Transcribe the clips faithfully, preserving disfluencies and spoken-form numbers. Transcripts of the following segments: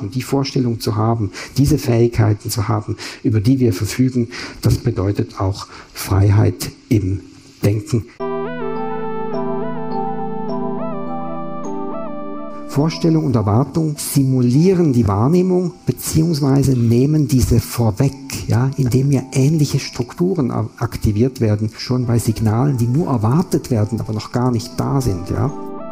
haben, die Vorstellung zu haben, diese Fähigkeiten zu haben, über die wir verfügen, das bedeutet auch Freiheit im Denken. Vorstellung und Erwartung simulieren die Wahrnehmung bzw. nehmen diese vorweg, ja, indem ja ähnliche Strukturen aktiviert werden, schon bei Signalen, die nur erwartet werden, aber noch gar nicht da sind. Ja.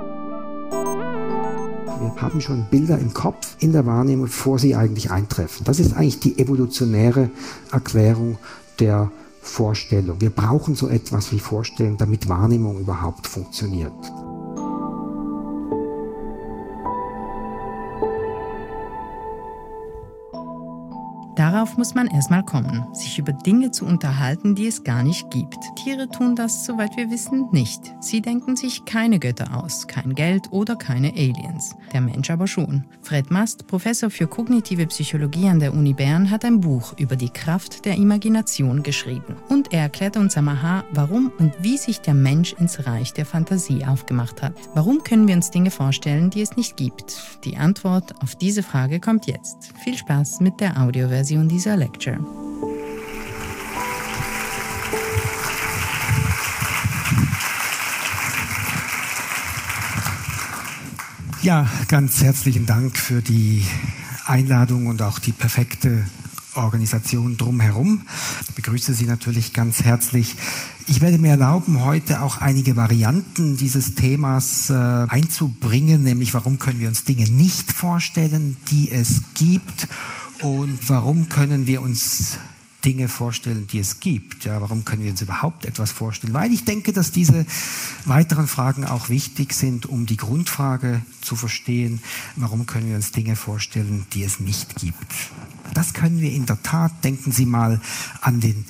Wir haben schon Bilder im Kopf in der Wahrnehmung, bevor sie eigentlich eintreffen. Das ist eigentlich die evolutionäre Erklärung der Vorstellung. Wir brauchen so etwas wie Vorstellung, damit Wahrnehmung überhaupt funktioniert. Darauf muss man erstmal kommen, sich über Dinge zu unterhalten, die es gar nicht gibt. Tiere tun das, soweit wir wissen, nicht. Sie denken sich keine Götter aus, kein Geld oder keine Aliens. Der Mensch aber schon. Fred Mast, Professor für kognitive Psychologie an der Uni Bern, hat ein Buch über die Kraft der Imagination geschrieben. Und er erklärt uns am Aha, warum und wie sich der Mensch ins Reich der Fantasie aufgemacht hat. Warum können wir uns Dinge vorstellen, die es nicht gibt? Die Antwort auf diese Frage kommt jetzt. Viel Spaß mit der Audioversion dieser Lecture. Ja, ganz herzlichen Dank für die Einladung und auch die perfekte Organisation drumherum. Ich begrüße Sie natürlich ganz herzlich. Ich werde mir erlauben, heute auch einige Varianten dieses Themas äh, einzubringen, nämlich warum können wir uns Dinge nicht vorstellen, die es gibt, und warum können wir uns Dinge vorstellen, die es gibt. Ja, warum können wir uns überhaupt etwas vorstellen? Weil ich denke, dass diese weiteren Fragen auch wichtig sind, um die Grundfrage zu verstehen, warum können wir uns Dinge vorstellen, die es nicht gibt. Das können wir in der Tat. Denken Sie mal an den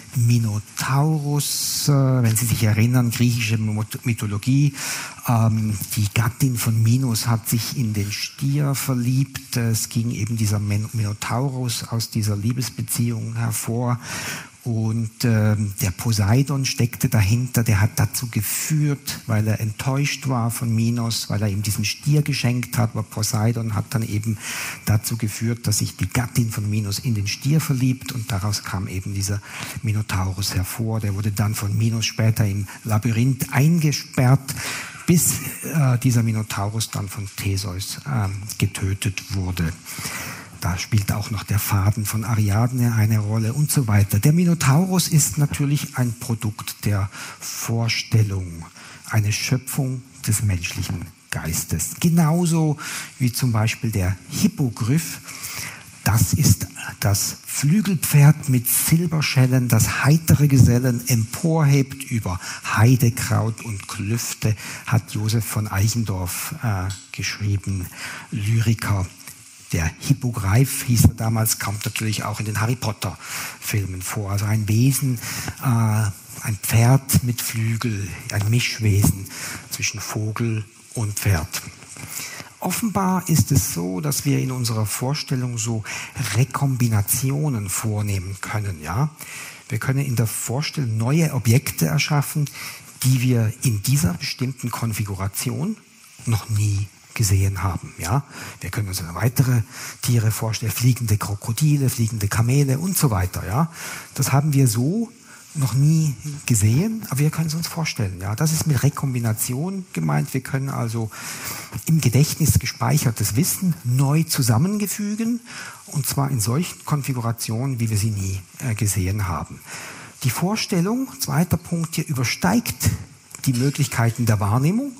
Minotaurus, äh, wenn Sie sich erinnern, griechische Mythologie. Ähm, die Gattin von Minos hat sich in den Stier verliebt. Es ging eben dieser Minotaurus aus dieser Liebesbeziehung hervor. Und äh, der Poseidon steckte dahinter, der hat dazu geführt, weil er enttäuscht war von Minos, weil er ihm diesen Stier geschenkt hat, aber Poseidon hat dann eben dazu geführt, dass sich die Gattin von Minos in den Stier verliebt, und daraus kam eben dieser Minotaurus hervor. Der wurde dann von Minos später im Labyrinth eingesperrt, bis äh, dieser Minotaurus dann von Theseus äh, getötet wurde. Da spielt auch noch der Faden von Ariadne eine Rolle und so weiter. Der Minotaurus ist natürlich ein Produkt der Vorstellung, eine Schöpfung des menschlichen Geistes. Genauso wie zum Beispiel der Hippogriff. Das ist das Flügelpferd mit Silberschellen, das heitere Gesellen emporhebt über Heidekraut und Klüfte, hat Josef von Eichendorff äh, geschrieben, Lyriker. Der Hippogreif hieß er damals, kommt natürlich auch in den Harry Potter Filmen vor. Also ein Wesen, äh, ein Pferd mit Flügel, ein Mischwesen zwischen Vogel und Pferd. Offenbar ist es so, dass wir in unserer Vorstellung so Rekombinationen vornehmen können. Ja? Wir können in der Vorstellung neue Objekte erschaffen, die wir in dieser bestimmten Konfiguration noch nie gesehen haben. Ja? Wir können uns weitere Tiere vorstellen, fliegende Krokodile, fliegende Kamele und so weiter. Ja? Das haben wir so noch nie gesehen, aber wir können es uns vorstellen. Ja? Das ist mit Rekombination gemeint. Wir können also im Gedächtnis gespeichertes Wissen neu zusammengefügen, und zwar in solchen Konfigurationen, wie wir sie nie äh, gesehen haben. Die Vorstellung, zweiter Punkt hier, übersteigt die Möglichkeiten der Wahrnehmung.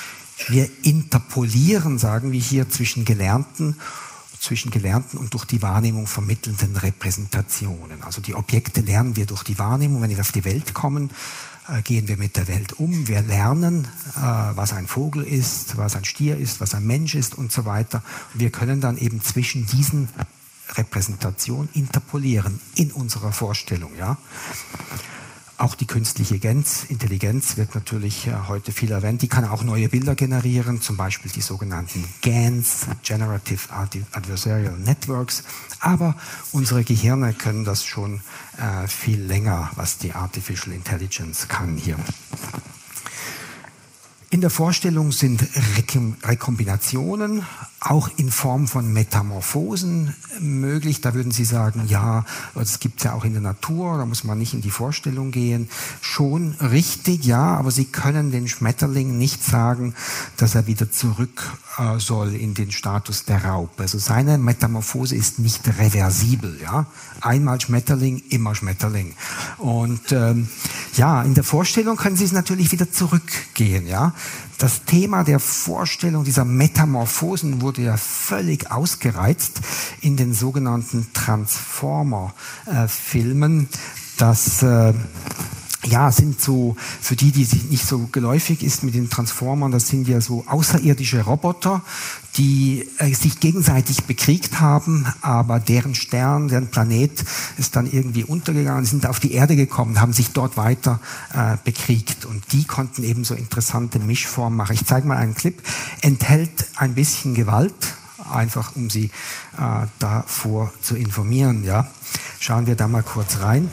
Wir interpolieren, sagen wir hier, zwischen gelernten, zwischen gelernten und durch die Wahrnehmung vermittelnden Repräsentationen. Also die Objekte lernen wir durch die Wahrnehmung. Wenn wir auf die Welt kommen, äh, gehen wir mit der Welt um. Wir lernen, äh, was ein Vogel ist, was ein Stier ist, was ein Mensch ist und so weiter. Und wir können dann eben zwischen diesen Repräsentationen interpolieren in unserer Vorstellung. Ja? Auch die künstliche Intelligenz wird natürlich heute viel erwähnt. Die kann auch neue Bilder generieren, zum Beispiel die sogenannten G A Ns, Generative Adversarial Networks. Aber unsere Gehirne können das schon äh, viel länger, was die Artificial Intelligence kann hier. In der Vorstellung sind Rekombinationen auch in Form von Metamorphosen möglich. Da würden Sie sagen, ja, das gibt es ja auch in der Natur, da muss man nicht in die Vorstellung gehen. Schon richtig, ja, aber Sie können den Schmetterling nicht sagen, dass er wieder zurück äh, soll in den Status der Raupe. Also seine Metamorphose ist nicht reversibel, ja. Einmal Schmetterling, immer Schmetterling. Und ähm, ja, in der Vorstellung können Sie es natürlich wieder zurückgehen, ja. Das Thema der Vorstellung dieser Metamorphosen wurde ja völlig ausgereizt in den sogenannten Transformer-Filmen. Das äh, ja, sind so, für die, die nicht so geläufig ist mit den Transformern, das sind ja so außerirdische Roboter, die äh, sich gegenseitig bekriegt haben, aber deren Stern, deren Planet ist dann irgendwie untergegangen, sind auf die Erde gekommen, haben sich dort weiter äh, bekriegt. Und die konnten eben so interessante Mischformen machen. Ich zeige mal einen Clip, enthält ein bisschen Gewalt, einfach um Sie äh, davor zu informieren. Ja. Schauen wir da mal kurz rein.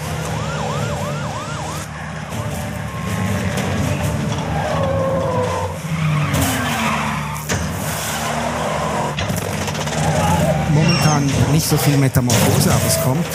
Momentan nicht so viel Metamorphose, aber es kommt.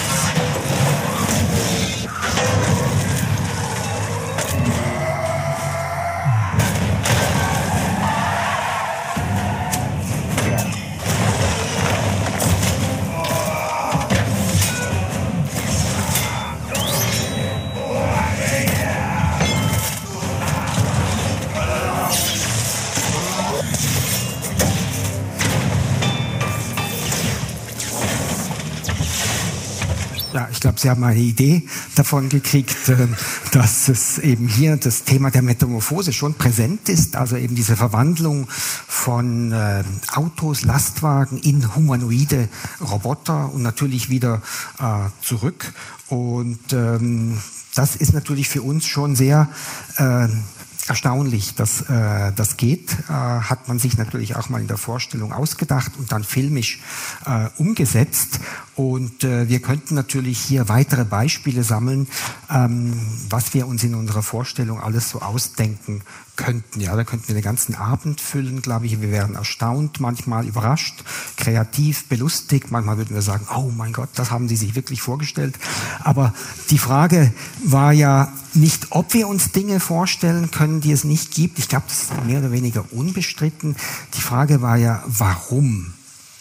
Ja, ich glaube, Sie haben eine Idee davon gekriegt, dass es eben hier das Thema der Metamorphose schon präsent ist, also eben diese Verwandlung von äh, Autos, Lastwagen in humanoide Roboter und natürlich wieder äh, zurück. Und ähm, das ist natürlich für uns schon sehr äh, erstaunlich, dass äh, das geht. Äh, hat man sich natürlich auch mal in der Vorstellung ausgedacht und dann filmisch äh, umgesetzt. Und äh, wir könnten natürlich hier weitere Beispiele sammeln, ähm, was wir uns in unserer Vorstellung alles so ausdenken könnten. Ja, da könnten wir den ganzen Abend füllen, glaube ich. Wir wären erstaunt, manchmal überrascht, kreativ, belustigt. Manchmal würden wir sagen, oh mein Gott, das haben die sich wirklich vorgestellt. Aber die Frage war ja nicht, ob wir uns Dinge vorstellen können, die es nicht gibt. Ich glaube, das ist mehr oder weniger unbestritten. Die Frage war ja, warum?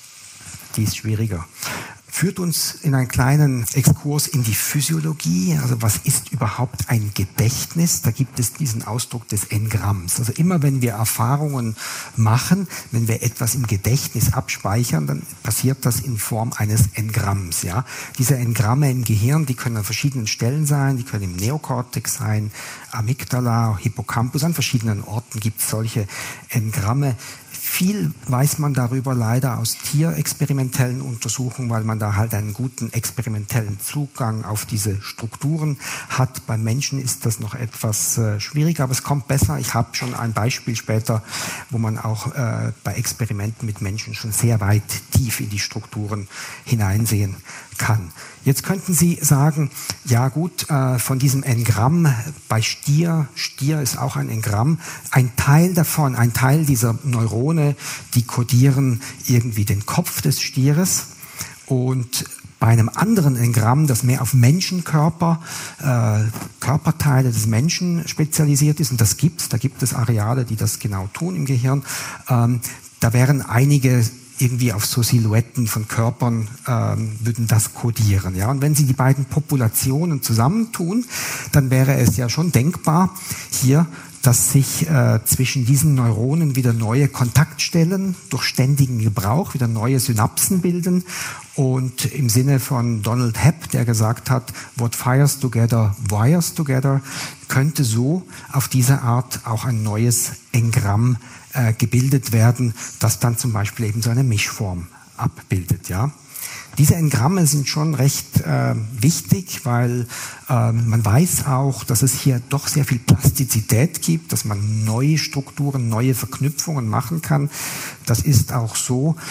Die ist schwieriger. Führt uns in einen kleinen Exkurs in die Physiologie. Also was ist überhaupt ein Gedächtnis? Da gibt es diesen Ausdruck des Engramms. Also immer wenn wir Erfahrungen machen, wenn wir etwas im Gedächtnis abspeichern, dann passiert das in Form eines Engramms. Ja? Diese Engramme im Gehirn, die können an verschiedenen Stellen sein, die können im Neokortex sein, Amygdala, Hippocampus, an verschiedenen Orten gibt es solche Engramme. Viel weiß man darüber leider aus tierexperimentellen Untersuchungen, weil man da halt einen guten experimentellen Zugang auf diese Strukturen hat. Beim Menschen ist das noch etwas äh, schwieriger, aber es kommt besser. Ich habe schon ein Beispiel später, wo man auch äh, bei Experimenten mit Menschen schon sehr weit tief in die Strukturen hineinsehen kann. Jetzt könnten Sie sagen, ja gut, äh, von diesem Engramm bei Stier, Stier ist auch ein Engramm, ein Teil davon, ein Teil dieser Neurone, die kodieren irgendwie den Kopf des Stieres, und bei einem anderen Engramm, das mehr auf Menschenkörper, äh, Körperteile des Menschen spezialisiert ist, und das gibt's, da gibt es Areale, die das genau tun im Gehirn, ähm, da wären einige irgendwie auf so Silhouetten von Körpern ähm, würden das kodieren. Ja? Und wenn Sie die beiden Populationen zusammentun, dann wäre es ja schon denkbar hier, dass sich äh, zwischen diesen Neuronen wieder neue Kontaktstellen durch ständigen Gebrauch, wieder neue Synapsen bilden. Und im Sinne von Donald Hebb, der gesagt hat, what fires together, wires together, könnte so auf diese Art auch ein neues Engramm äh, gebildet werden, das dann zum Beispiel eben so eine Mischform abbildet. Ja? Diese Engramme sind schon recht äh, wichtig, weil äh, man weiß auch, dass es hier doch sehr viel Plastizität gibt, dass man neue Strukturen, neue Verknüpfungen machen kann. Das ist auch so,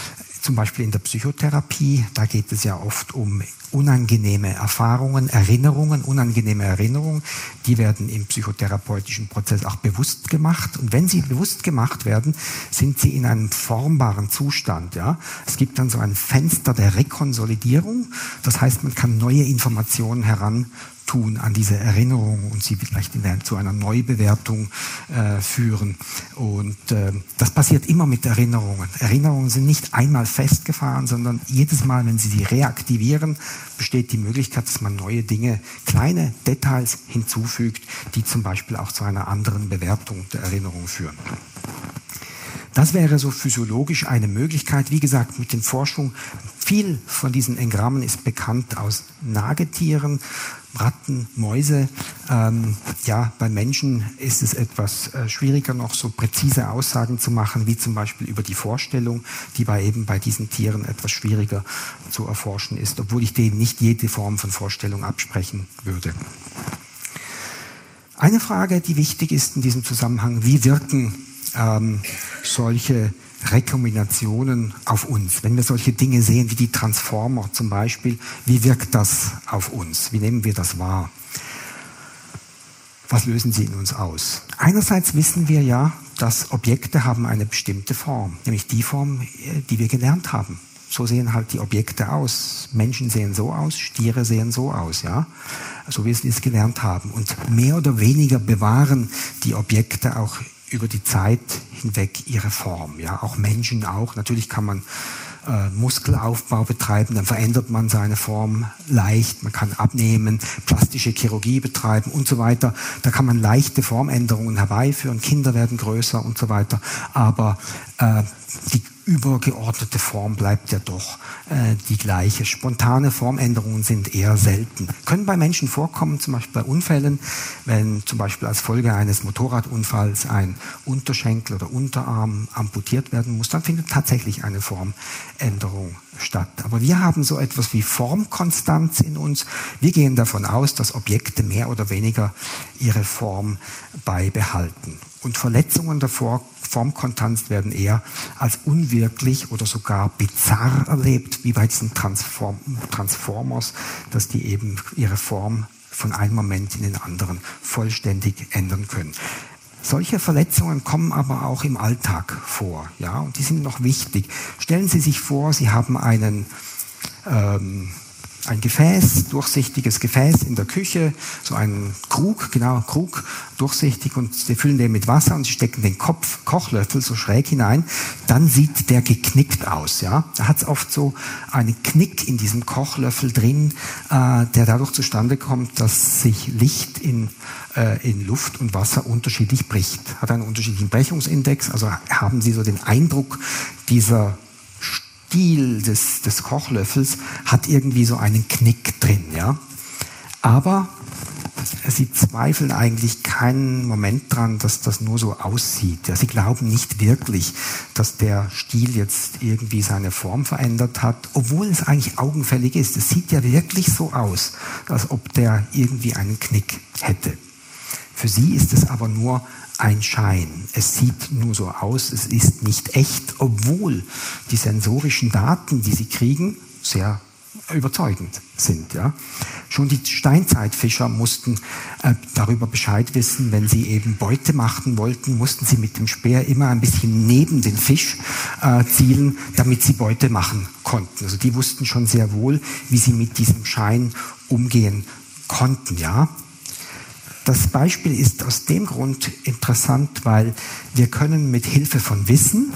zum Beispiel in der Psychotherapie, da geht es ja oft um unangenehme Erfahrungen, Erinnerungen, unangenehme Erinnerungen, die werden im psychotherapeutischen Prozess auch bewusst gemacht. Und wenn sie bewusst gemacht werden, sind sie in einem formbaren Zustand. Ja? Es gibt dann so ein Fenster der Rekonsolidierung. Das heißt, man kann neue Informationen herantun an diese Erinnerung und sie vielleicht in der, zu einer Neubewertung äh, führen. Und äh, das passiert immer mit Erinnerungen. Erinnerungen sind nicht einmal festgefahren, sondern jedes Mal, wenn Sie sie reaktivieren, besteht die Möglichkeit, dass man neue Dinge, kleine Details hinzufügt, die zum Beispiel auch zu einer anderen Bewertung der Erinnerung führen. Das wäre so physiologisch eine Möglichkeit. Wie gesagt, mit den Forschungen, viel von diesen Engrammen ist bekannt aus Nagetieren, Ratten, Mäuse. Ähm, ja, bei Menschen ist es etwas äh, schwieriger, noch so präzise Aussagen zu machen, wie zum Beispiel über die Vorstellung, die bei eben bei diesen Tieren etwas schwieriger zu erforschen ist, obwohl ich denen nicht jede Form von Vorstellung absprechen würde. Eine Frage, die wichtig ist in diesem Zusammenhang: Wie wirken ähm, solche Rekombinationen auf uns? Wenn wir solche Dinge sehen wie die Transformer zum Beispiel, wie wirkt das auf uns? Wie nehmen wir das wahr? Was lösen sie in uns aus? Einerseits wissen wir ja, dass Objekte haben eine bestimmte Form, nämlich die Form, die wir gelernt haben. So sehen halt die Objekte aus. Menschen sehen so aus, Stiere sehen so aus, ja, so wie sie es gelernt haben. Und mehr oder weniger bewahren die Objekte auch über die Zeit hinweg ihre Form. Ja, auch Menschen auch. Natürlich kann man äh, Muskelaufbau betreiben, dann verändert man seine Form leicht. Man kann abnehmen, plastische Chirurgie betreiben und so weiter. Da kann man leichte Formänderungen herbeiführen. Kinder werden größer und so weiter. Aber äh, die übergeordnete Form bleibt ja doch äh, die gleiche. Spontane Formänderungen sind eher selten. Können bei Menschen vorkommen, zum Beispiel bei Unfällen, wenn zum Beispiel als Folge eines Motorradunfalls ein Unterschenkel oder Unterarm amputiert werden muss, dann findet tatsächlich eine Formänderung statt. Aber wir haben so etwas wie Formkonstanz in uns. Wir gehen davon aus, dass Objekte mehr oder weniger ihre Form beibehalten. Und Verletzungen der Formkonstanz werden eher als unwirklich oder sogar bizarr erlebt, wie bei diesen Transform Transformers, dass die eben ihre Form von einem Moment in den anderen vollständig ändern können. Solche Verletzungen kommen aber auch im Alltag vor, ja, und die sind noch wichtig. Stellen Sie sich vor, Sie haben einen ähm, ein Gefäß, durchsichtiges Gefäß in der Küche, so ein Krug, genau, Krug, durchsichtig, und Sie füllen den mit Wasser und Sie stecken den Kopf, Kochlöffel so schräg hinein, dann sieht der geknickt aus, ja. Da hat es oft so einen Knick in diesem Kochlöffel drin, äh, der dadurch zustande kommt, dass sich Licht in, äh, in Luft und Wasser unterschiedlich bricht. Hat einen unterschiedlichen Brechungsindex, also haben Sie so den Eindruck, dieser Stiel des, des Kochlöffels hat irgendwie so einen Knick drin, ja. Aber Sie zweifeln eigentlich keinen Moment dran, dass das nur so aussieht. Ja, Sie glauben nicht wirklich, dass der Stiel jetzt irgendwie seine Form verändert hat, obwohl es eigentlich augenfällig ist. Es sieht ja wirklich so aus, als ob der irgendwie einen Knick hätte. Für Sie ist es aber nur ein Schein. Es sieht nur so aus, es ist nicht echt, obwohl die sensorischen Daten, die Sie kriegen, sehr überzeugend sind. Ja. Schon die Steinzeitfischer mussten äh, darüber Bescheid wissen, wenn sie eben Beute machen wollten, mussten sie mit dem Speer immer ein bisschen neben den Fisch äh, zielen, damit sie Beute machen konnten. Also die wussten schon sehr wohl, wie sie mit diesem Schein umgehen konnten. Ja. Das Beispiel ist aus dem Grund interessant, weil wir können mit Hilfe von Wissen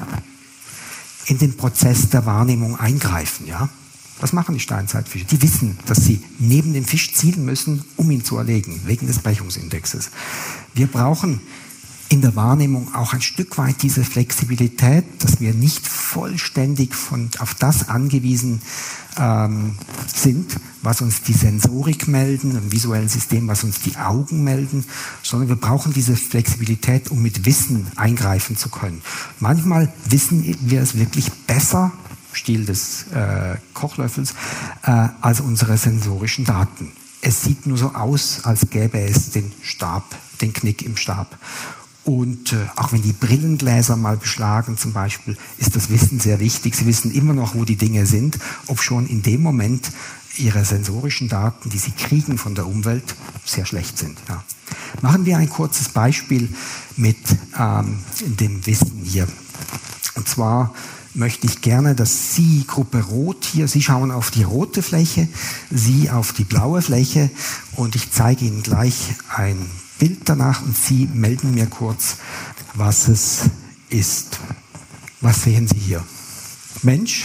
in den Prozess der Wahrnehmung eingreifen. Ja? Was machen die Steinzeitfische? Die wissen, dass sie neben dem Fisch zielen müssen, um ihn zu erlegen, wegen des Brechungsindexes. Wir brauchen in der Wahrnehmung auch ein Stück weit diese Flexibilität, dass wir nicht vollständig von, auf das angewiesen ähm, sind, was uns die Sensorik melden, im visuellen System, was uns die Augen melden, sondern wir brauchen diese Flexibilität, um mit Wissen eingreifen zu können. Manchmal wissen wir es wirklich besser, Stiel des äh, Kochlöffels, äh, als unsere sensorischen Daten. Es sieht nur so aus, als gäbe es den Stab, den Knick im Stab. Und äh, auch wenn die Brillengläser mal beschlagen zum Beispiel, ist das Wissen sehr wichtig. Sie wissen immer noch, wo die Dinge sind, obschon in dem Moment ihre sensorischen Daten, die sie kriegen von der Umwelt, sehr schlecht sind. Ja. Machen wir ein kurzes Beispiel mit ähm, dem Wissen hier. Und zwar möchte ich gerne, dass Sie, Gruppe Rot hier, Sie schauen auf die rote Fläche, Sie auf die blaue Fläche und ich zeige Ihnen gleich ein Bild danach und Sie melden mir kurz, was es ist. Was sehen Sie hier? Mensch?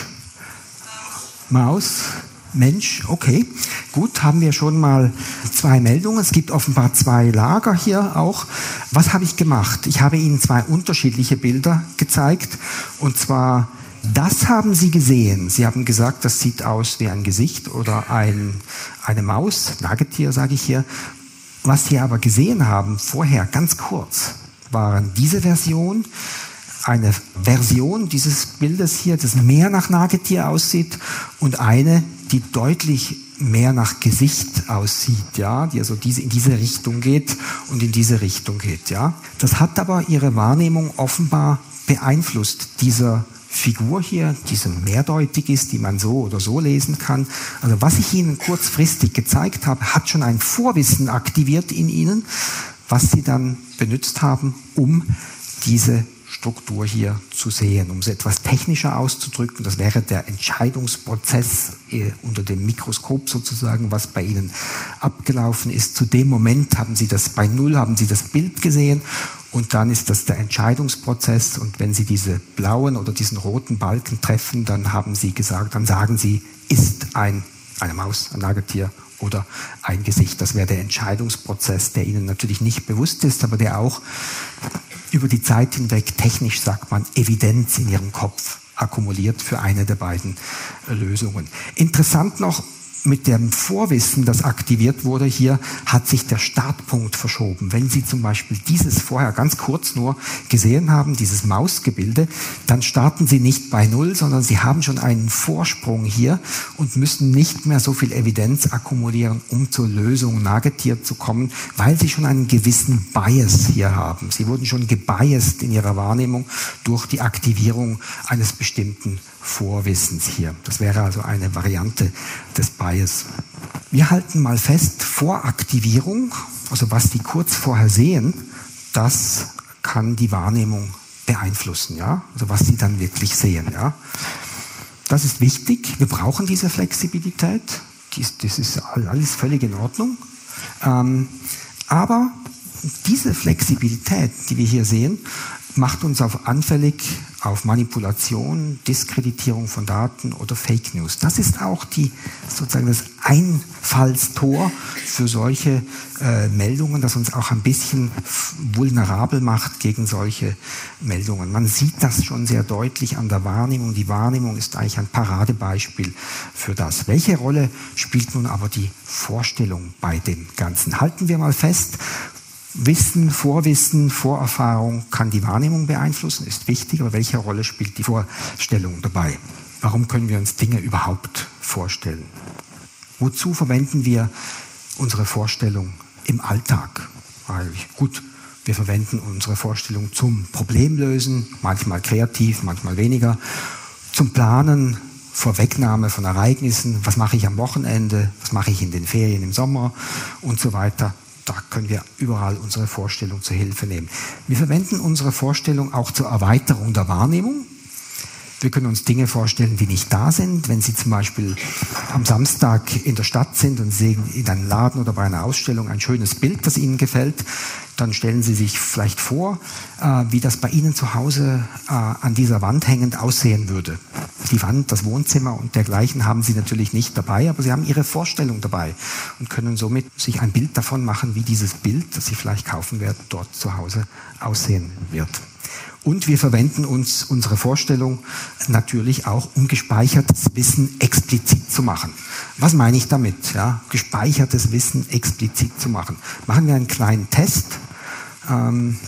Maus? Mensch, okay. Gut, haben wir schon mal zwei Meldungen. Es gibt offenbar zwei Lager hier auch. Was habe ich gemacht? Ich habe Ihnen zwei unterschiedliche Bilder gezeigt. Und zwar, das haben Sie gesehen. Sie haben gesagt, das sieht aus wie ein Gesicht oder ein, eine Maus, Nagetier sage ich hier. Was Sie aber gesehen haben vorher, ganz kurz, waren diese Version, eine Version dieses Bildes hier, das mehr nach Nagetier aussieht und eine, die deutlich mehr nach Gesicht aussieht, ja, die also diese, in diese Richtung geht und in diese Richtung geht, ja. Das hat aber Ihre Wahrnehmung offenbar beeinflusst, dieser Figur hier, die so mehrdeutig ist, die man so oder so lesen kann. Also was ich Ihnen kurzfristig gezeigt habe, hat schon ein Vorwissen aktiviert in Ihnen, was Sie dann benutzt haben, um diese Struktur hier zu sehen. Um es etwas technischer auszudrücken, das wäre der Entscheidungsprozess äh, unter dem Mikroskop sozusagen, was bei Ihnen abgelaufen ist. Zu dem Moment haben Sie das, bei Null haben Sie das Bild gesehen und dann ist das der Entscheidungsprozess und wenn Sie diese blauen oder diesen roten Balken treffen, dann haben Sie gesagt, dann sagen Sie, ist ein, eine Maus, ein Nagetier oder ein Gesicht. Das wäre der Entscheidungsprozess, der Ihnen natürlich nicht bewusst ist, aber der auch über die Zeit hinweg, technisch sagt man, Evidenz in Ihrem Kopf akkumuliert für eine der beiden Lösungen. Interessant noch, mit dem Vorwissen, das aktiviert wurde hier, hat sich der Startpunkt verschoben. Wenn Sie zum Beispiel dieses vorher ganz kurz nur gesehen haben, dieses Mausgebilde, dann starten Sie nicht bei Null, sondern Sie haben schon einen Vorsprung hier und müssen nicht mehr so viel Evidenz akkumulieren, um zur Lösung Nagetier zu kommen, weil Sie schon einen gewissen Bias hier haben. Sie wurden schon gebiased in Ihrer Wahrnehmung durch die Aktivierung eines bestimmten Vorwissens hier. Das wäre also eine Variante des Bias. Wir halten mal fest, Voraktivierung, also was Sie kurz vorher sehen, das kann die Wahrnehmung beeinflussen, ja? Also was Sie dann wirklich sehen, ja? Das ist wichtig. Wir brauchen diese Flexibilität. Das ist alles völlig in Ordnung. Ähm, aber diese Flexibilität, die wir hier sehen, macht uns auf anfällig auf Manipulation, Diskreditierung von Daten oder Fake News. Das ist auch die, sozusagen das Einfallstor für solche äh, Meldungen, das uns auch ein bisschen vulnerabel macht gegen solche Meldungen. Man sieht das schon sehr deutlich an der Wahrnehmung. Die Wahrnehmung ist eigentlich ein Paradebeispiel für das. Welche Rolle spielt nun aber die Vorstellung bei dem Ganzen? Halten wir mal fest, Wissen, Vorwissen, Vorerfahrung kann die Wahrnehmung beeinflussen, ist wichtig, aber welche Rolle spielt die Vorstellung dabei? Warum können wir uns Dinge überhaupt vorstellen? Wozu verwenden wir unsere Vorstellung im Alltag? Gut, wir verwenden unsere Vorstellung zum Problemlösen, manchmal kreativ, manchmal weniger, zum Planen, Vorwegnahme von Ereignissen, was mache ich am Wochenende, was mache ich in den Ferien im Sommer und so weiter. Da können wir überall unsere Vorstellung zur Hilfe nehmen. Wir verwenden unsere Vorstellung auch zur Erweiterung der Wahrnehmung. Wir können uns Dinge vorstellen, die nicht da sind. Wenn Sie zum Beispiel am Samstag in der Stadt sind und sehen in einem Laden oder bei einer Ausstellung ein schönes Bild, das Ihnen gefällt, dann stellen Sie sich vielleicht vor, äh, wie das bei Ihnen zu Hause äh, an dieser Wand hängend aussehen würde. Die Wand, das Wohnzimmer und dergleichen haben Sie natürlich nicht dabei, aber Sie haben Ihre Vorstellung dabei und können somit sich ein Bild davon machen, wie dieses Bild, das Sie vielleicht kaufen werden, dort zu Hause aussehen wird. Und wir verwenden uns unsere Vorstellung natürlich auch, um gespeichertes Wissen explizit zu machen. Was meine ich damit? Ja, gespeichertes Wissen explizit zu machen. Machen wir einen kleinen Test. Ähm,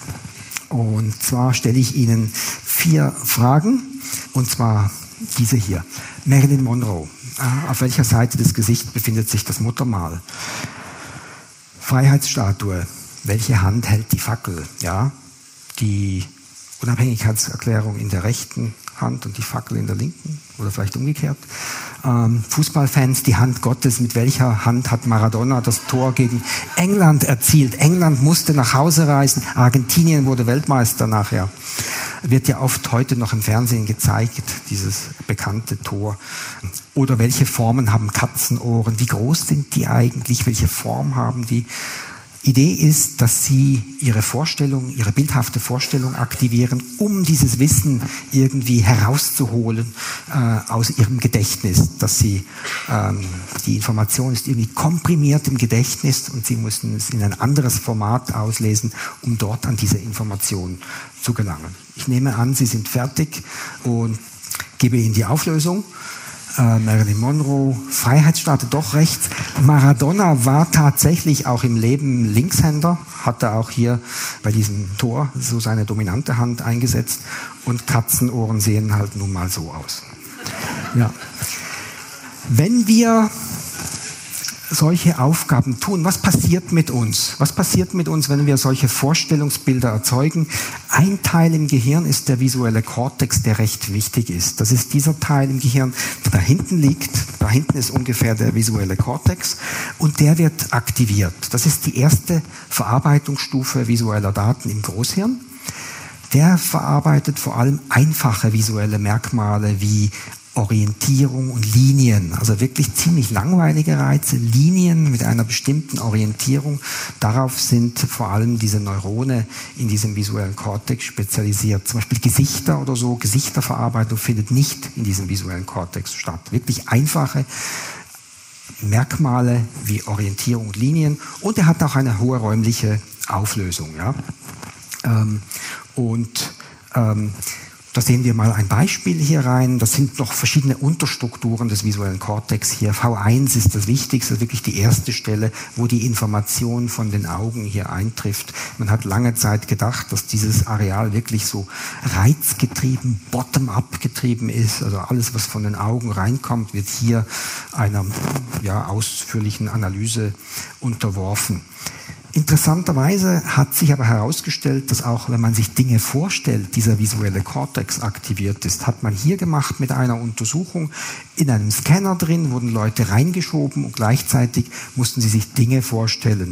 und zwar stelle ich Ihnen vier Fragen. Und zwar diese hier. Marilyn Monroe. Äh, auf welcher Seite des Gesichts befindet sich das Muttermal? Freiheitsstatue. welche Hand hält die Fackel? Ja, die Unabhängigkeitserklärung in der rechten Hand und die Fackel in der linken oder vielleicht umgekehrt. Ähm, Fußballfans, die Hand Gottes, mit welcher Hand hat Maradona das Tor gegen England erzielt? England musste nach Hause reisen, Argentinien wurde Weltmeister nachher. Wird ja oft heute noch im Fernsehen gezeigt, dieses bekannte Tor. Oder welche Formen haben Katzenohren? Wie groß sind die eigentlich? Welche Form haben die? Idee ist, dass Sie Ihre Vorstellung, Ihre bildhafte Vorstellung aktivieren, um dieses Wissen irgendwie herauszuholen äh, aus Ihrem Gedächtnis. Dass Sie, ähm, die Information ist irgendwie komprimiert im Gedächtnis und Sie müssen es in ein anderes Format auslesen, um dort an diese Information zu gelangen. Ich nehme an, Sie sind fertig und gebe Ihnen die Auflösung. Äh, Marilyn Monroe, Freiheitsstatue doch rechts. Maradona war tatsächlich auch im Leben Linkshänder, hatte auch hier bei diesem Tor so seine dominante Hand eingesetzt und Katzenohren sehen halt nun mal so aus. Ja. Wenn wir solche Aufgaben tun, was passiert mit uns? Was passiert mit uns, wenn wir solche Vorstellungsbilder erzeugen? Ein Teil im Gehirn ist der visuelle Kortex, der recht wichtig ist. Das ist dieser Teil im Gehirn, der da hinten liegt. Da hinten ist ungefähr der visuelle Kortex und der wird aktiviert. Das ist die erste Verarbeitungsstufe visueller Daten im Großhirn. Der verarbeitet vor allem einfache visuelle Merkmale wie Orientierung und Linien, also wirklich ziemlich langweilige Reize, Linien mit einer bestimmten Orientierung. Darauf sind vor allem diese Neurone in diesem visuellen Kortex spezialisiert. Zum Beispiel Gesichter oder so, Gesichterverarbeitung findet nicht in diesem visuellen Kortex statt. Wirklich einfache Merkmale wie Orientierung und Linien und er hat auch eine hohe räumliche Auflösung. Ja? Ähm, und ähm, Da sehen wir mal ein Beispiel hier rein. Das sind noch verschiedene Unterstrukturen des visuellen Kortex hier. V eins ist das Wichtigste, wirklich die erste Stelle, wo die Information von den Augen hier eintrifft. Man hat lange Zeit gedacht, dass dieses Areal wirklich so reizgetrieben, bottom-up getrieben ist. Also alles, was von den Augen reinkommt, wird hier einer ja, ausführlichen Analyse unterworfen. Interessanterweise hat sich aber herausgestellt, dass auch wenn man sich Dinge vorstellt, dieser visuelle Kortex aktiviert ist. Hat man hier gemacht mit einer Untersuchung. In einem Scanner drin wurden Leute reingeschoben und gleichzeitig mussten sie sich Dinge vorstellen.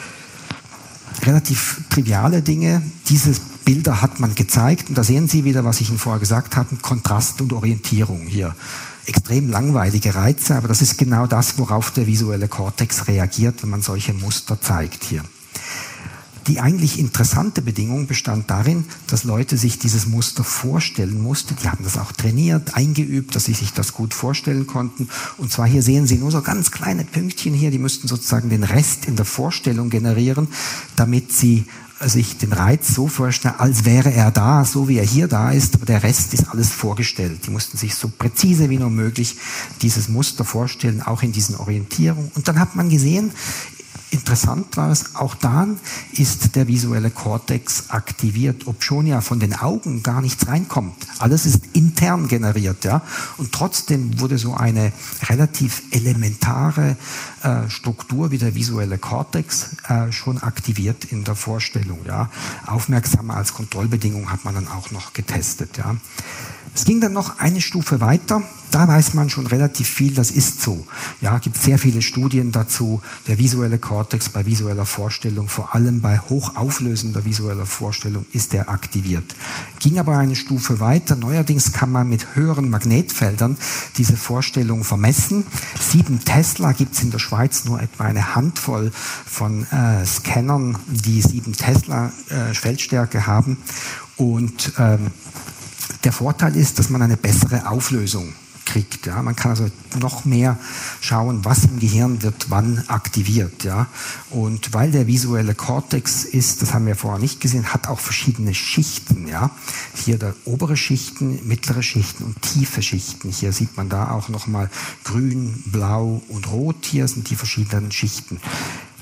Relativ triviale Dinge. Diese Bilder hat man gezeigt und da sehen Sie wieder, was ich Ihnen vorher gesagt habe, Kontrast und Orientierung hier. Extrem langweilige Reize, aber das ist genau das, worauf der visuelle Kortex reagiert, wenn man solche Muster zeigt hier. Die eigentlich interessante Bedingung bestand darin, dass Leute sich dieses Muster vorstellen mussten. Die haben das auch trainiert, eingeübt, dass sie sich das gut vorstellen konnten. Und zwar hier sehen Sie nur so ganz kleine Pünktchen hier, die müssten sozusagen den Rest in der Vorstellung generieren, damit sie sich den Reiz so vorstellen, als wäre er da, so wie er hier da ist, aber der Rest ist alles vorgestellt. Die mussten sich so präzise wie nur möglich dieses Muster vorstellen, auch in diesen Orientierungen. Und dann hat man gesehen, interessant war es, auch dann ist der visuelle Kortex aktiviert, obschon ja von den Augen gar nichts reinkommt. Alles ist intern generiert, ja. Und trotzdem wurde so eine relativ elementare äh, Struktur wie der visuelle Kortex äh, schon aktiviert in der Vorstellung, ja. Aufmerksamer als Kontrollbedingung hat man dann auch noch getestet, ja. Es ging dann noch eine Stufe weiter. Da weiß man schon relativ viel, das ist so. Ja, gibt sehr viele Studien dazu. Der visuelle Kortex bei visueller Vorstellung, vor allem bei hochauflösender visueller Vorstellung, ist er aktiviert. Ging aber eine Stufe weiter. Neuerdings kann man mit höheren Magnetfeldern diese Vorstellung vermessen. Sieben Tesla gibt es in der Schweiz, nur etwa eine Handvoll von äh, Scannern, die sieben Tesla äh, Feldstärke haben. Und ähm, der Vorteil ist, dass man eine bessere Auflösung kriegt. Ja. Man kann also noch mehr schauen, was im Gehirn wird wann aktiviert. Ja. Und weil der visuelle Kortex ist, das haben wir vorher nicht gesehen, hat auch verschiedene Schichten. Ja. Hier der obere Schichten, mittlere Schichten und tiefe Schichten. Hier sieht man da auch nochmal grün, blau und rot. Hier sind die verschiedenen Schichten.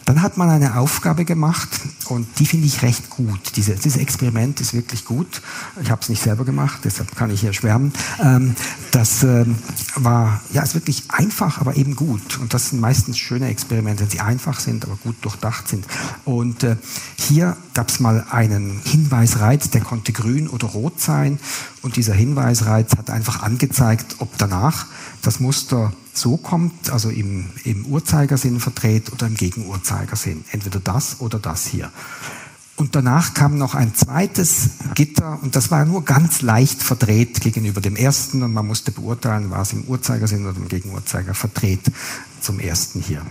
Dann hat man eine Aufgabe gemacht und die finde ich recht gut. Diese, dieses Experiment ist wirklich gut. Ich habe es nicht selber gemacht, deshalb kann ich hier schwärmen. Ähm, das ähm, war, ja, ist wirklich einfach, aber eben gut. Und das sind meistens schöne Experimente, wenn sie einfach sind, aber gut durchdacht sind. Und äh, hier gab es mal einen Hinweisreiz, der konnte grün oder rot sein. Und dieser Hinweisreiz hat einfach angezeigt, ob danach das Muster so kommt, also im, im Uhrzeigersinn verdreht oder im Gegenuhrzeigersinn. Entweder das oder das hier. Und danach kam noch ein zweites Gitter und das war nur ganz leicht verdreht gegenüber dem ersten und man musste beurteilen, war es im Uhrzeigersinn oder im Gegenuhrzeiger verdreht zum ersten hier.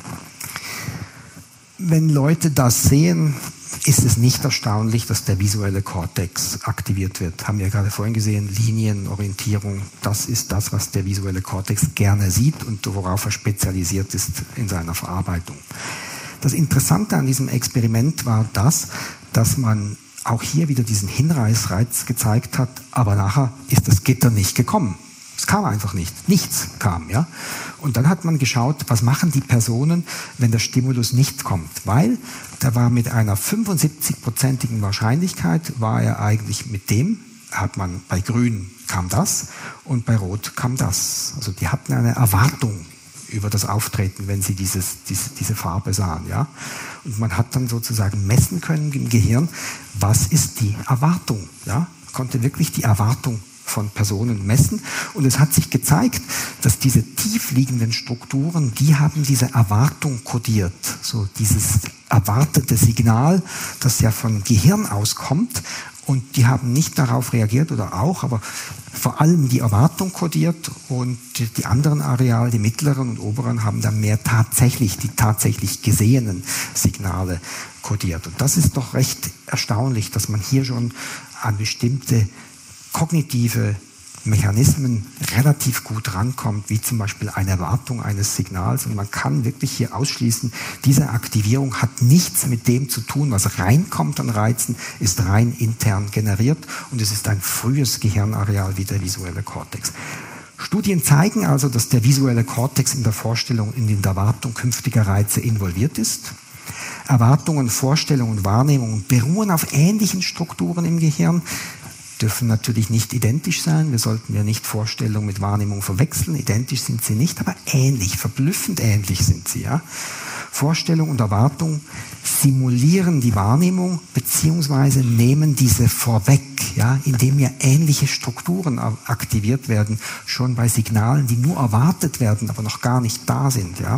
Wenn Leute das sehen, ist es nicht erstaunlich, dass der visuelle Kortex aktiviert wird. Haben wir gerade vorhin gesehen, Linien, Orientierung, das ist das, was der visuelle Kortex gerne sieht und worauf er spezialisiert ist in seiner Verarbeitung. Das Interessante an diesem Experiment war das, dass man auch hier wieder diesen Hinweisreiz gezeigt hat, aber nachher ist das Gitter nicht gekommen. Es kam einfach nicht. Nichts kam, ja. Und dann hat man geschaut, was machen die Personen, wenn der Stimulus nicht kommt. Weil da war mit einer fünfundsiebzig-prozentigen Wahrscheinlichkeit, war er eigentlich mit dem, hat man bei Grün kam das und bei Rot kam das. Also die hatten eine Erwartung über das Auftreten, wenn sie dieses, diese, diese Farbe sahen, ja. Und man hat dann sozusagen messen können im Gehirn, was ist die Erwartung, ja. Man konnte wirklich die Erwartung von Personen messen und es hat sich gezeigt, dass diese tief liegenden Strukturen, die haben diese Erwartung kodiert, so dieses erwartete Signal, das ja von Gehirn auskommt und die haben nicht darauf reagiert oder auch, aber vor allem die Erwartung kodiert und die anderen Areale, die mittleren und oberen, haben dann mehr tatsächlich, die tatsächlich gesehenen Signale kodiert. Und das ist doch recht erstaunlich, dass man hier schon an bestimmte kognitive Mechanismen relativ gut rankommt, wie zum Beispiel eine Erwartung eines Signals. Und man kann wirklich hier ausschließen, diese Aktivierung hat nichts mit dem zu tun, was reinkommt an Reizen, ist rein intern generiert und es ist ein frühes Gehirnareal wie der visuelle Kortex. Studien zeigen also, dass der visuelle Kortex in der Vorstellung, in der Erwartung künftiger Reize involviert ist. Erwartungen, Vorstellungen und Wahrnehmungen beruhen auf ähnlichen Strukturen im Gehirn, dürfen natürlich nicht identisch sein. Wir sollten ja nicht Vorstellung mit Wahrnehmung verwechseln. Identisch sind sie nicht, aber ähnlich, verblüffend ähnlich sind sie. Ja? Vorstellung und Erwartung simulieren die Wahrnehmung beziehungsweise nehmen diese vorweg, ja, indem ja ähnliche Strukturen aktiviert werden, schon bei Signalen, die nur erwartet werden, aber noch gar nicht da sind. Ja?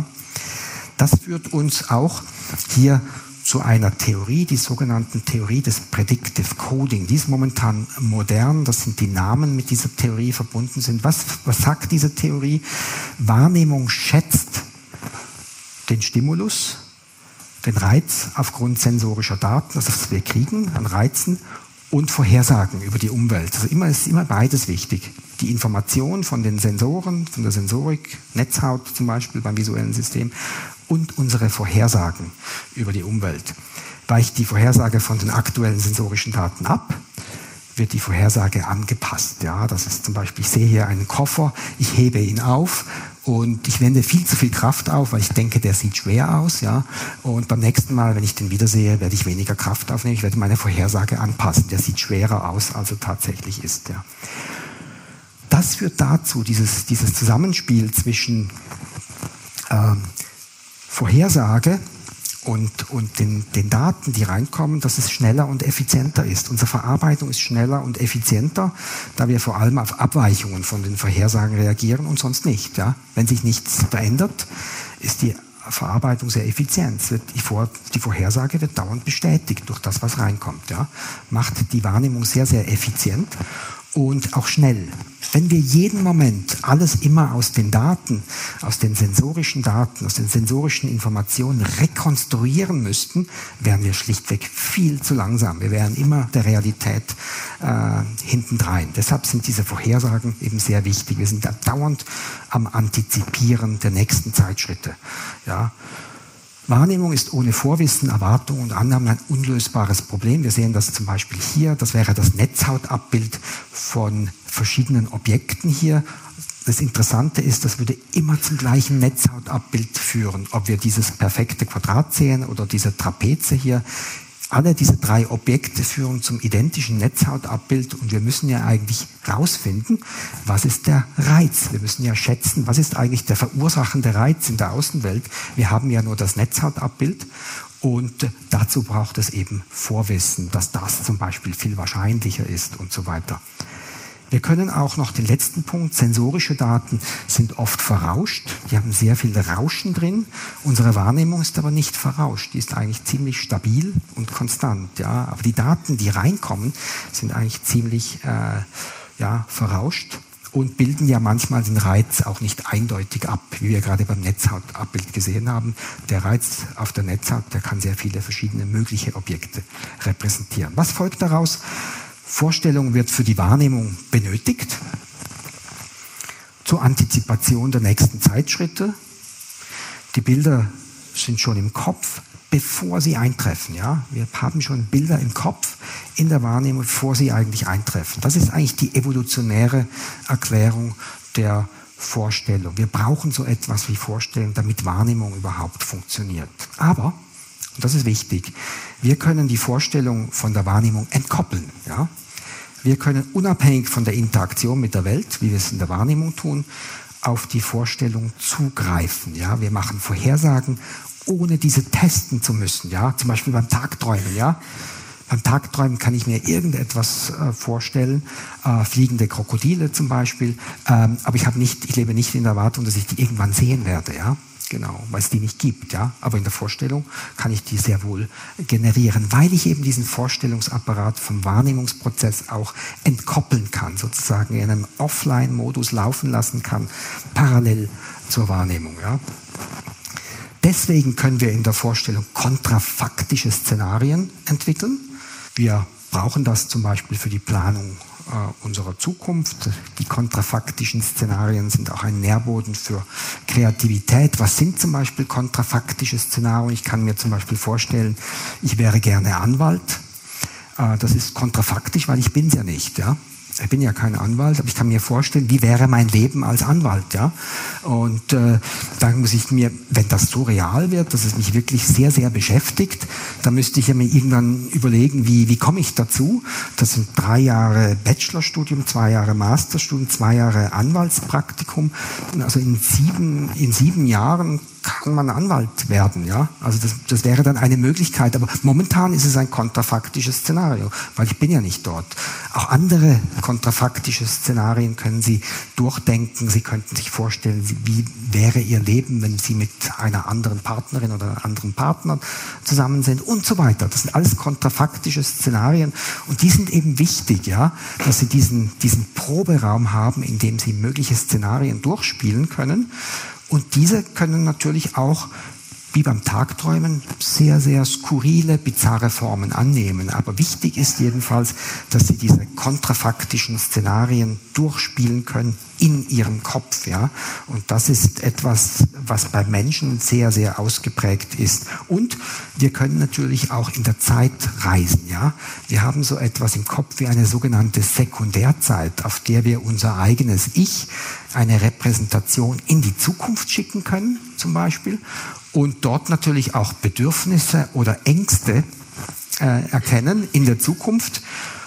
Das führt uns auch hier zu einer Theorie, die sogenannten Theorie des Predictive Coding. Die ist momentan modern, das sind die Namen, mit dieser Theorie verbunden sind. Was, was sagt diese Theorie? Wahrnehmung schätzt den Stimulus, den Reiz aufgrund sensorischer Daten, also was wir kriegen an Reizen, und Vorhersagen über die Umwelt. Also immer ist immer beides wichtig. Die Information von den Sensoren, von der Sensorik, Netzhaut zum Beispiel beim visuellen System, und unsere Vorhersagen über die Umwelt. Weicht die Vorhersage von den aktuellen sensorischen Daten ab, wird die Vorhersage angepasst. Ja, das ist zum Beispiel, ich sehe hier einen Koffer, ich hebe ihn auf und ich wende viel zu viel Kraft auf, weil ich denke, der sieht schwer aus. Ja, und beim nächsten Mal, wenn ich den wiedersehe, werde ich weniger Kraft aufnehmen, ich werde meine Vorhersage anpassen. Der sieht schwerer aus, als er tatsächlich ist. Ja. Das führt dazu, dieses, dieses Zusammenspiel zwischen ähm, Vorhersage und, und den, den Daten, die reinkommen, dass es schneller und effizienter ist. Unsere Verarbeitung ist schneller und effizienter, da wir vor allem auf Abweichungen von den Vorhersagen reagieren und sonst nicht. Ja? Wenn sich nichts verändert, ist die Verarbeitung sehr effizient. Die, Vor- die Vorhersage wird dauernd bestätigt durch das, was reinkommt. Ja? Macht die Wahrnehmung sehr, sehr effizient und auch schnell. Wenn wir jeden Moment alles immer aus den Daten, aus den sensorischen Daten, aus den sensorischen Informationen rekonstruieren müssten, wären wir schlichtweg viel zu langsam. Wir wären immer der Realität äh, hintendrein. Deshalb sind diese Vorhersagen eben sehr wichtig. Wir sind da dauernd am Antizipieren der nächsten Zeitschritte. Ja. Wahrnehmung ist ohne Vorwissen, Erwartung und Annahmen ein unlösbares Problem. Wir sehen das zum Beispiel hier. Das wäre das Netzhautabbild von verschiedenen Objekten hier. Das Interessante ist, das würde immer zum gleichen Netzhautabbild führen, ob wir dieses perfekte Quadrat sehen oder diese Trapeze hier. Alle diese drei Objekte führen zum identischen Netzhautabbild und wir müssen ja eigentlich rausfinden, was ist der Reiz. Wir müssen ja schätzen, was ist eigentlich der verursachende Reiz in der Außenwelt. Wir haben ja nur das Netzhautabbild und dazu braucht es eben Vorwissen, dass das zum Beispiel viel wahrscheinlicher ist und so weiter. Wir können auch noch den letzten Punkt, sensorische Daten sind oft verrauscht, die haben sehr viel Rauschen drin. Unsere Wahrnehmung ist aber nicht verrauscht, die ist eigentlich ziemlich stabil und konstant. Ja. Aber die Daten, die reinkommen, sind eigentlich ziemlich äh, ja, verrauscht und bilden ja manchmal den Reiz auch nicht eindeutig ab, wie wir gerade beim Netzhautabbild gesehen haben. Der Reiz auf der Netzhaut, der kann sehr viele verschiedene mögliche Objekte repräsentieren. Was folgt daraus? Vorstellung wird für die Wahrnehmung benötigt, zur Antizipation der nächsten Zeitschritte. Die Bilder sind schon im Kopf, bevor sie eintreffen. Ja? Wir haben schon Bilder im Kopf in der Wahrnehmung, bevor sie eigentlich eintreffen. Das ist eigentlich die evolutionäre Erklärung der Vorstellung. Wir brauchen so etwas wie Vorstellung, damit Wahrnehmung überhaupt funktioniert. Aber, und das ist wichtig, wir können die Vorstellung von der Wahrnehmung entkoppeln. Ja? Wir können unabhängig von der Interaktion mit der Welt, wie wir es in der Wahrnehmung tun, auf die Vorstellung zugreifen. Ja? Wir machen Vorhersagen, ohne diese testen zu müssen. Ja? Zum Beispiel beim Tagträumen. Ja? Beim Tagträumen kann ich mir irgendetwas äh, vorstellen, äh, fliegende Krokodile zum Beispiel, ähm, aber ich, habe nicht, ich lebe nicht in der Erwartung, dass ich die irgendwann sehen werde. Ja? Genau, weil es die nicht gibt, ja. Aber in der Vorstellung kann ich die sehr wohl generieren, weil ich eben diesen Vorstellungsapparat vom Wahrnehmungsprozess auch entkoppeln kann, sozusagen in einem Offline-Modus laufen lassen kann, parallel zur Wahrnehmung, ja. Deswegen können wir in der Vorstellung kontrafaktische Szenarien entwickeln. Wir brauchen das zum Beispiel für die Planung unserer Zukunft. Die kontrafaktischen Szenarien sind auch ein Nährboden für Kreativität. Was sind zum Beispiel kontrafaktische Szenarien? Ich kann mir zum Beispiel vorstellen, ich wäre gerne Anwalt. Das ist kontrafaktisch, weil ich bin es ja nicht. Ja? Ich bin ja kein Anwalt, aber ich kann mir vorstellen, wie wäre mein Leben als Anwalt. Ja? Und äh, dann muss ich mir, wenn das so real wird, dass es mich wirklich sehr, sehr beschäftigt, dann müsste ich ja mir irgendwann überlegen, wie, wie komme ich dazu? Das sind drei Jahre Bachelorstudium, zwei Jahre Masterstudium, zwei Jahre Anwaltspraktikum. Also in sieben, in sieben Jahren kann man Anwalt werden, ja. Also das, das wäre dann eine Möglichkeit, aber momentan ist es ein kontrafaktisches Szenario, weil ich bin ja nicht dort. Auch andere kontrafaktische Szenarien können Sie durchdenken. Sie könnten sich vorstellen, wie wäre Ihr Leben, wenn Sie mit einer anderen Partnerin oder einem anderen Partner zusammen sind und so weiter. Das sind alles kontrafaktische Szenarien und die sind eben wichtig, ja, dass Sie diesen, diesen Proberaum haben, in dem Sie mögliche Szenarien durchspielen können. Und diese können natürlich auch, wie beim Tagträumen, sehr, sehr skurrile, bizarre Formen annehmen. Aber wichtig ist jedenfalls, dass Sie diese kontrafaktischen Szenarien durchspielen können in Ihrem Kopf. Ja? Und das ist etwas, was bei Menschen sehr, sehr ausgeprägt ist. Und wir können natürlich auch in der Zeit reisen. Ja? Wir haben so etwas im Kopf wie eine sogenannte Sekundärzeit, auf der wir unser eigenes Ich, eine Repräsentation in die Zukunft schicken können, zum Beispiel. Und dort natürlich auch Bedürfnisse oder Ängste äh, erkennen in der Zukunft,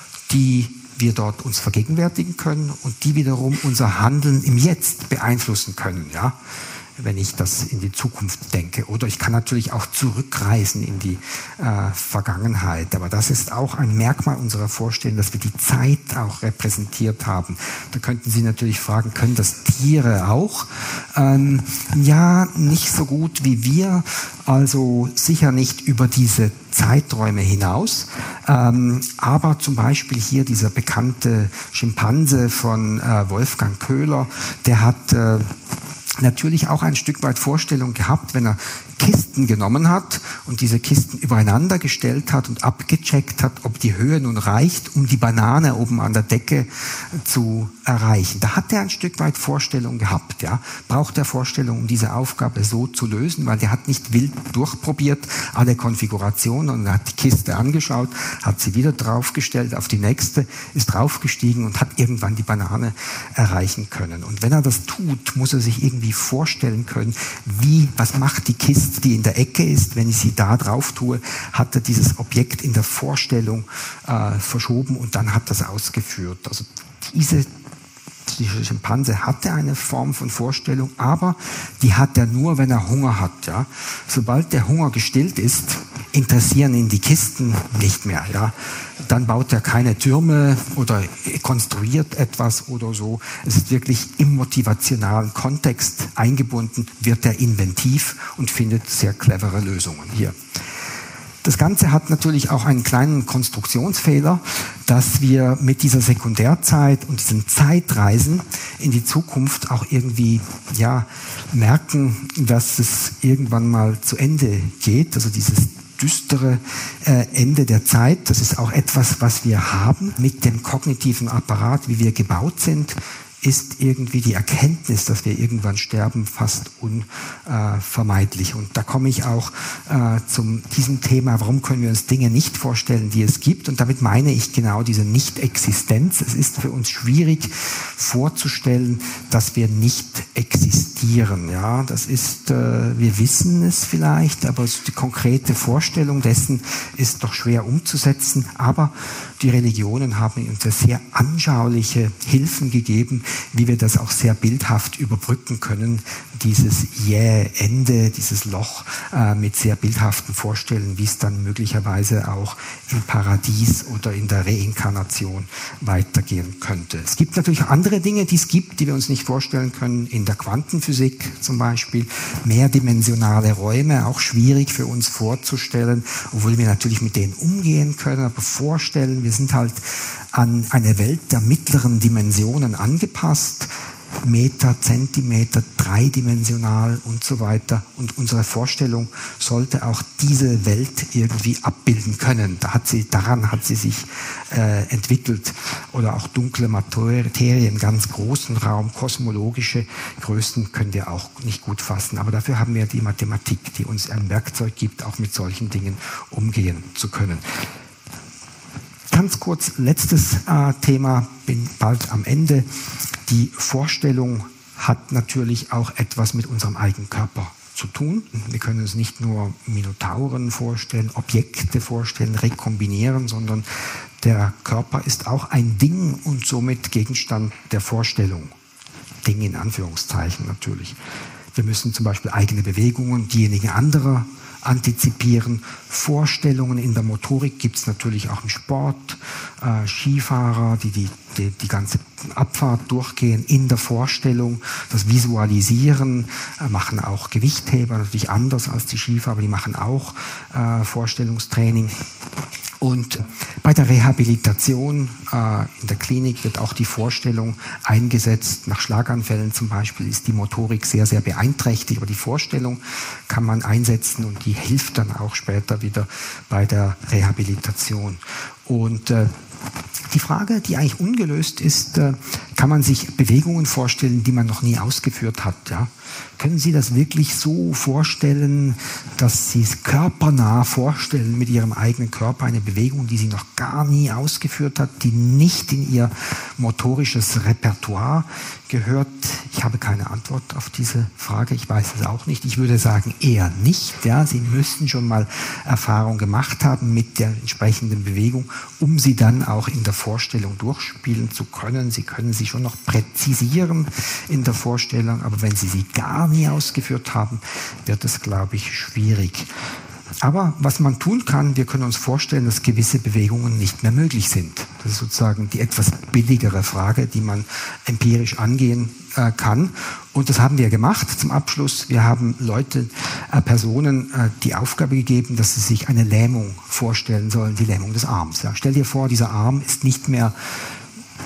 die wir dort uns vergegenwärtigen können und die wiederum unser Handeln im Jetzt beeinflussen können, ja, wenn ich das in die Zukunft denke. Oder ich kann natürlich auch zurückreisen in die äh, Vergangenheit. Aber das ist auch ein Merkmal unserer Vorstellung, dass wir die Zeit auch repräsentiert haben. Da könnten Sie natürlich fragen, können das Tiere auch? Ähm, ja, nicht so gut wie wir. Also sicher nicht über diese Zeiträume hinaus. Ähm, aber zum Beispiel hier dieser bekannte Schimpanse von äh, Wolfgang Köhler, der hat... Äh, natürlich auch ein Stück weit Vorstellung gehabt, wenn er Kisten genommen hat und diese Kisten übereinander gestellt hat und abgecheckt hat, ob die Höhe nun reicht, um die Banane oben an der Decke zu erreichen. Da hat er ein Stück weit Vorstellung gehabt. Ja. Braucht er Vorstellung, um diese Aufgabe so zu lösen, weil der hat nicht wild durchprobiert, alle Konfigurationen, und er hat die Kiste angeschaut, hat sie wieder draufgestellt auf die nächste, ist draufgestiegen und hat irgendwann die Banane erreichen können. Und wenn er das tut, muss er sich irgendwie vorstellen können, wie, was macht die Kiste, die in der Ecke ist, wenn ich sie da drauf tue, hat er dieses Objekt in der Vorstellung äh, verschoben und dann hat das ausgeführt. Also diese, diese Schimpanse hatte eine Form von Vorstellung, aber die hat er nur, wenn er Hunger hat. Ja. Sobald der Hunger gestillt ist, interessieren ihn die Kisten nicht mehr. Ja. Dann baut er keine Türme oder konstruiert etwas oder so. Es ist wirklich im motivationalen Kontext eingebunden, wird er inventiv und findet sehr clevere Lösungen hier. Das Ganze hat natürlich auch einen kleinen Konstruktionsfehler, dass wir mit dieser Sekundärzeit und diesen Zeitreisen in die Zukunft auch irgendwie ja, merken, dass es irgendwann mal zu Ende geht. Also dieses düstere äh, Ende der Zeit, das ist auch etwas, was wir haben mit dem kognitiven Apparat, wie wir gebaut sind, ist irgendwie die Erkenntnis, dass wir irgendwann sterben, fast unvermeidlich. Und da komme ich auch äh, zu diesem Thema, warum können wir uns Dinge nicht vorstellen, die es gibt. Und damit meine ich genau diese Nicht-Existenz. Es ist für uns schwierig vorzustellen, dass wir nicht existieren. Ja, das ist, äh, wir wissen es vielleicht, aber die konkrete Vorstellung dessen ist doch schwer umzusetzen. Aber die Religionen haben uns ja sehr anschauliche Hilfen gegeben, wie wir das auch sehr bildhaft überbrücken können, dieses jähe Ende, dieses Loch äh, mit sehr bildhaften Vorstellungen, wie es dann möglicherweise auch im Paradies oder in der Reinkarnation weitergehen könnte. Es gibt natürlich auch andere Dinge, die es gibt, die wir uns nicht vorstellen können, in der Quantenphysik zum Beispiel, mehrdimensionale Räume, auch schwierig für uns vorzustellen, obwohl wir natürlich mit denen umgehen können, aber vorstellen, wir sind halt an eine Welt der mittleren Dimensionen angepasst, Meter, Zentimeter, dreidimensional und so weiter. Und unsere Vorstellung sollte auch diese Welt irgendwie abbilden können. Da hat sie, daran hat sie sich äh, entwickelt. Oder auch dunkle Materie im ganz großen Raum, kosmologische Größen können wir auch nicht gut fassen. Aber dafür haben wir die Mathematik, die uns ein Werkzeug gibt, auch mit solchen Dingen umgehen zu können. Ganz kurz, letztes äh, Thema, bin bald am Ende. Die Vorstellung hat natürlich auch etwas mit unserem eigenen Körper zu tun. Wir können uns nicht nur Minotauren vorstellen, Objekte vorstellen, rekombinieren, sondern der Körper ist auch ein Ding und somit Gegenstand der Vorstellung. Ding in Anführungszeichen natürlich. Wir müssen zum Beispiel eigene Bewegungen, diejenigen anderer antizipieren. Vorstellungen in der Motorik gibt es natürlich auch im Sport. Äh, Skifahrer, die, die die die ganze Abfahrt durchgehen in der Vorstellung. Das Visualisieren äh, machen auch Gewichtheber, natürlich anders als die Skifahrer, aber die machen auch äh, Vorstellungstraining. Und bei der Rehabilitation äh, in der Klinik wird auch die Vorstellung eingesetzt. Nach Schlaganfällen zum Beispiel ist die Motorik sehr, sehr beeinträchtigt, aber die Vorstellung kann man einsetzen und die hilft dann auch später wieder bei der Rehabilitation. Und äh, die Frage, die eigentlich ungelöst ist, äh, kann man sich Bewegungen vorstellen, die man noch nie ausgeführt hat, ja? Können Sie das wirklich so vorstellen, dass Sie es körpernah vorstellen mit Ihrem eigenen Körper, eine Bewegung, die Sie noch gar nie ausgeführt hat, die nicht in Ihr motorisches Repertoire gehört? Ich habe keine Antwort auf diese Frage, ich weiß es auch nicht. Ich würde sagen, eher nicht. Ja? Sie müssen schon mal Erfahrung gemacht haben mit der entsprechenden Bewegung, um sie dann auch in der Vorstellung durchspielen zu können. Sie können sie schon noch präzisieren in der Vorstellung, aber wenn Sie sie gar nie ausgeführt haben, wird es, glaube ich, schwierig. Aber was man tun kann, wir können uns vorstellen, dass gewisse Bewegungen nicht mehr möglich sind. Das ist sozusagen die etwas billigere Frage, die man empirisch angehen äh, kann. Und das haben wir gemacht zum Abschluss. Wir haben Leute, äh, Personen äh, die Aufgabe gegeben, dass sie sich eine Lähmung vorstellen sollen, die Lähmung des Arms. Ja. Stell dir vor, dieser Arm ist nicht mehr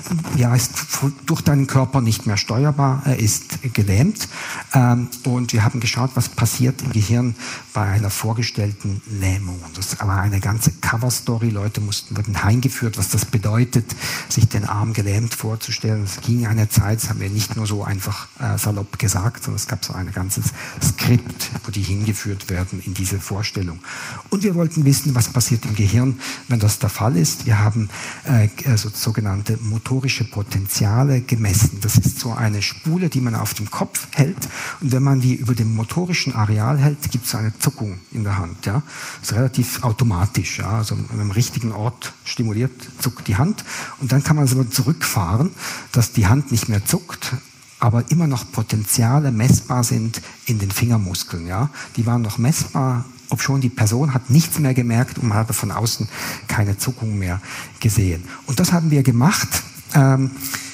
ja, ist durch deinen Körper nicht mehr steuerbar, er ist gelähmt. Ähm, und wir haben geschaut, was passiert im Gehirn bei einer vorgestellten Lähmung. Das war eine ganze Cover-Story. Leute mussten, wurden heimgeführt, was das bedeutet, sich den Arm gelähmt vorzustellen. Es ging eine Zeit, das haben wir nicht nur so einfach äh, salopp gesagt, sondern es gab so ein ganzes Skript, wo die hingeführt werden in diese Vorstellung. Und wir wollten wissen, was passiert im Gehirn, wenn das der Fall ist. Wir haben äh, so, sogenannte motorische Potenziale gemessen. Das ist so eine Spule, die man auf dem Kopf hält. Und wenn man die über dem motorischen Areal hält, gibt es eine Zuckung in der Hand. Ja? Das ist relativ automatisch. Ja? Also wenn man am richtigen Ort stimuliert, zuckt die Hand. Und dann kann man so zurückfahren, dass die Hand nicht mehr zuckt, aber immer noch Potenziale messbar sind in den Fingermuskeln. Ja? Die waren noch messbar, obschon die Person hat nichts mehr gemerkt und man hat von außen keine Zuckung mehr gesehen. Und das haben wir gemacht. Ähm,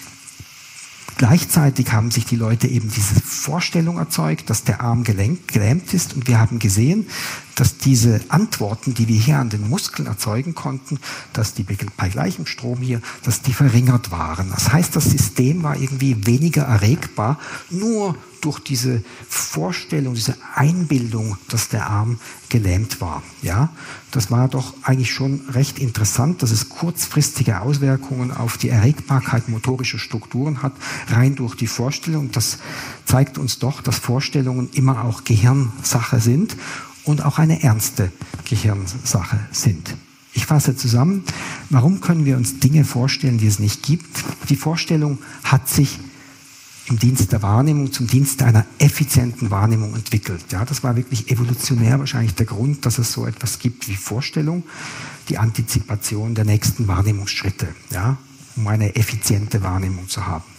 Gleichzeitig haben sich die Leute eben diese Vorstellung erzeugt, dass der Arm gelenkt, gelähmt ist. Und wir haben gesehen, dass diese Antworten, die wir hier an den Muskeln erzeugen konnten, dass die bei gleichem Strom hier, dass die verringert waren. Das heißt, das System war irgendwie weniger erregbar, nur durch diese Vorstellung, diese Einbildung, dass der Arm gelähmt war. Ja, das war doch eigentlich schon recht interessant, dass es kurzfristige Auswirkungen auf die Erregbarkeit motorischer Strukturen hat, rein durch die Vorstellung. Das zeigt uns doch, dass Vorstellungen immer auch Gehirnsache sind und auch eine ernste Gehirnsache sind. Ich fasse zusammen, warum können wir uns Dinge vorstellen, die es nicht gibt? Die Vorstellung hat sich im Dienst der Wahrnehmung, zum Dienst einer effizienten Wahrnehmung entwickelt. Ja, das war wirklich evolutionär wahrscheinlich der Grund, dass es so etwas gibt wie Vorstellung, die Antizipation der nächsten Wahrnehmungsschritte, ja, um eine effiziente Wahrnehmung zu haben.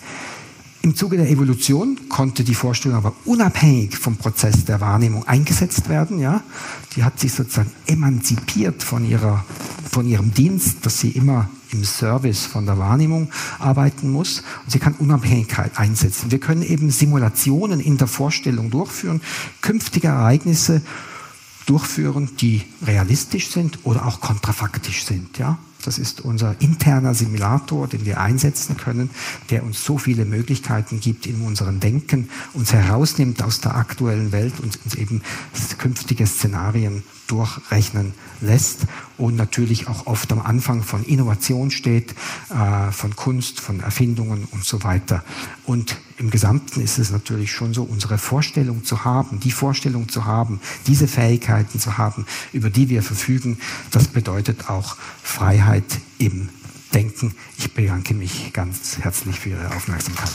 Im Zuge der Evolution konnte die Vorstellung aber unabhängig vom Prozess der Wahrnehmung eingesetzt werden. Ja? Die hat sich sozusagen emanzipiert von, ihrer, von ihrem Dienst, dass sie immer im Service von der Wahrnehmung arbeiten muss. Und sie kann Unabhängigkeit einsetzen. Wir können eben Simulationen in der Vorstellung durchführen, künftige Ereignisse durchführen, die realistisch sind oder auch kontrafaktisch sind. Ja? Das ist unser interner Simulator, den wir einsetzen können, der uns so viele Möglichkeiten gibt in unserem Denken, uns herausnimmt aus der aktuellen Welt und uns eben künftige Szenarien durchrechnen lässt und natürlich auch oft am Anfang von Innovation steht, äh, von Kunst, von Erfindungen und so weiter. Und im Gesamten ist es natürlich schon so, unsere Vorstellung zu haben, die Vorstellung zu haben, diese Fähigkeiten zu haben, über die wir verfügen, das bedeutet auch Freiheit im Denken. Ich bedanke mich ganz herzlich für Ihre Aufmerksamkeit.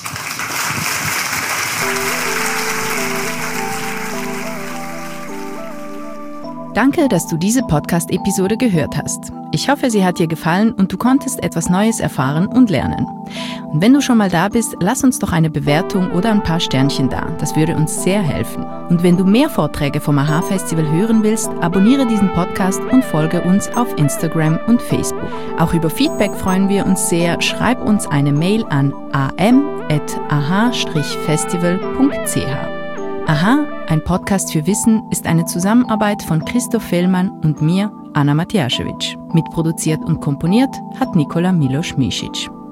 Danke, dass du diese Podcast-Episode gehört hast. Ich hoffe, sie hat dir gefallen und du konntest etwas Neues erfahren und lernen. Und wenn du schon mal da bist, lass uns doch eine Bewertung oder ein paar Sternchen da. Das würde uns sehr helfen. Und wenn du mehr Vorträge vom A H Festival hören willst, abonniere diesen Podcast und folge uns auf Instagram und Facebook. Auch über Feedback freuen wir uns sehr. Schreib uns eine Mail an a m at a h festival punkt c h. Aha, ein Podcast für Wissen ist eine Zusammenarbeit von Christoph Fellmann und mir, Anna Matjaschewitsch. Mitproduziert und komponiert hat Nikola Milos-Misic.